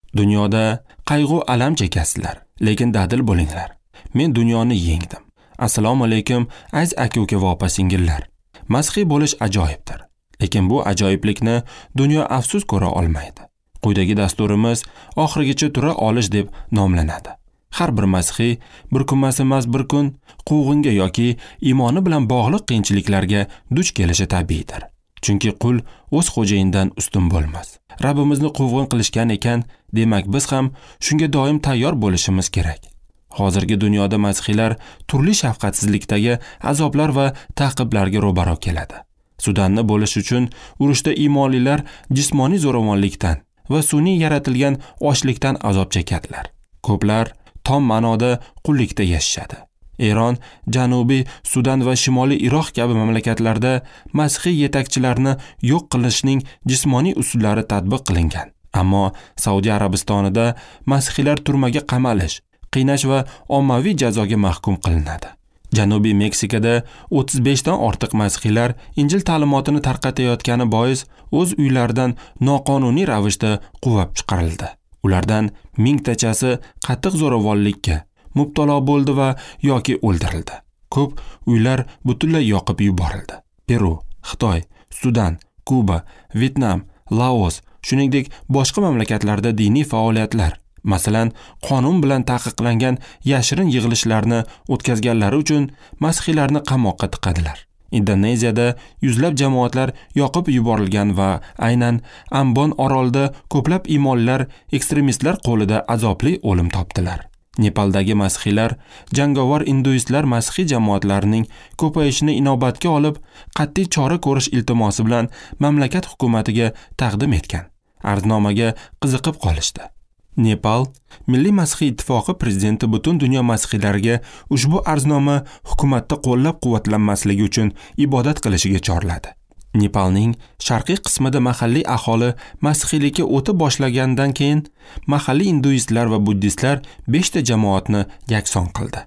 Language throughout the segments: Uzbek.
Dunyoda qayg'u alam chekasizlar, lekin dadil bo'linglar. Men dunyoni yengdim. Assalomu alaykum aziz aka-uka va opa-singillar. Masxiy bo'lish ajoyibdir. Lekin bu ajoyiblikni dunyo afsus ko'ra olmaydi. Quyidagi dasturimiz oxirigacha tura olish deb nomlanadi. Har bir masxiy bir kunmas emas bir kun quvg'inga yoki iymoni bilan bog'liq qiyinchiliklarga duch kelishi tabiiydir. Chunki qul o'z xo'jayinidan ustun bo'lmas. Rabbimizni quvg'in qilishgan ekan, demak biz ham shunga doim tayyor bo'lishimiz kerak. Hozirgi dunyoda masxiylar turli shafqatsizlikdagi azoblar va ta'qiblarga ro'baro keladi. Sudanni bo'lish uchun urushda iymonlilar jismoniy zo'ravonlikdan va sun'iy yaratilgan ochlikdan azob chekadilar. Ko'plar tom ma'noda qullikda yashashadi. Eron, Janubiy Sudan va Shimoliy Iroq kabi mamlakatlarda masxiy yetakchilarni yo'q qilishning jismoniy usullari tatbiq qilingan. Ammo Saudiya Arabistonida masxiylar turmaga qamalish, qiynash va ommaviy jazoga mahkum qilinadi. Janubiy Meksikada 35 dan ortiq masxiylar Injil ta'limotini tarqatayotgani bois o'z uylaridan noqonuniy ravishda quvib chiqarildi. Ulardan mingtachasi qattiq zo'ravonlikka mubtalo bo'ldi va yoki o'ldirildi. Ko'p uylar butunlay yoqib yuborildi. Peru, Xitoy, Sudan, Kuba, Vyetnam, Laos, shuningdek boshqa mamlakatlarda diniy faoliyatlar, masalan, qonun bilan taqiqlangan yashirin yig'ilishlarni o'tkazganlari uchun masxiylarni qamoqqa tiqadilar. Indoneziyada yuzlab jamoatlar yoqib yuborilgan va aynan Ambon orolida ko'plab iymonlilar ekstremistlar qo'lida azobli o'lim topdilar. Nepaldagi masxiylar jangovar hinduistlar masxiy jamoatlarining ko'payishini inobatga olib, qat'iy chora ko'rish iltimosi bilan mamlakat hukumatiga taqdim etgan. Arznomaga qiziqib qolishdi. Nepal Milliy masxiy ittifoqi prezidenti butun dunyo masxiylariga ushbu arznoma hukumatda qo'llab-quvvatlanmasligi uchun ibodat qilishiga chorladi. Nepalning sharqiy qismida mahalliy aholi masxiylikka o'tib boshlagandan keyin mahalliy hinduistlar va buddistlar 5 ta jamoatni yakson qildi.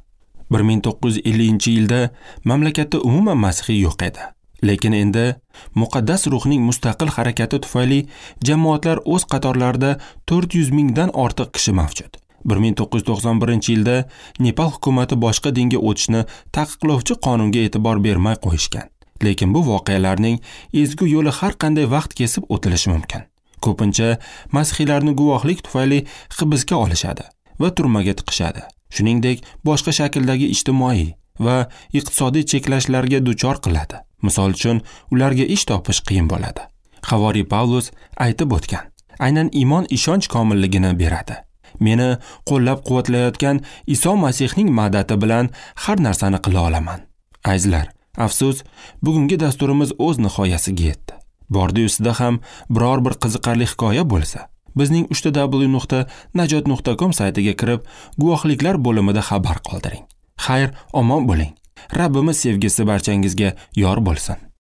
1950-yilda mamlakatda umuman masxiy yo'q edi. Lekin endi muqaddas ruhning mustaqil harakati tufayli jamoatlar o'z qatorlarida 400 mingdan ortiq kishi mavjud. 1991-yilda Nepal hukumati boshqa dinga o'tishni taqiqlovchi qonunga e'tibor bermay qo'yishgan. Lekin bu voqealarning ezgu yo'li har qanday vaqt kesib o'tilishi mumkin. Ko'pincha masxiylarni guvohlik tufayli hibsga olishadi va turmaga tiqishadi. Shuningdek, boshqa shakldagi ijtimoiy va iqtisodiy cheklashlarga duchor qiladi. Misol uchun, ularga ish topish qiyin bo'ladi. Havoriy Pavlus aytib o'tgan, aynan iymon ishonch komilligini beradi. Meni qo'llab-quvvatlayotgan Iso Masihning madadi bilan har narsani qila olaman. Azizlar, afsus, bugungi dasturimiz o'z nihoyasiga yetdi. Bordi-ustida ham biror bir qiziqarli hikoya bo'lsa, bizning www.najot.com saytiga kirib, guvohliklar bo'limida xabar qoldiring. Xayr, omon bo'ling. Rabbimiz sevgisi barchangizga yor bo'lsin.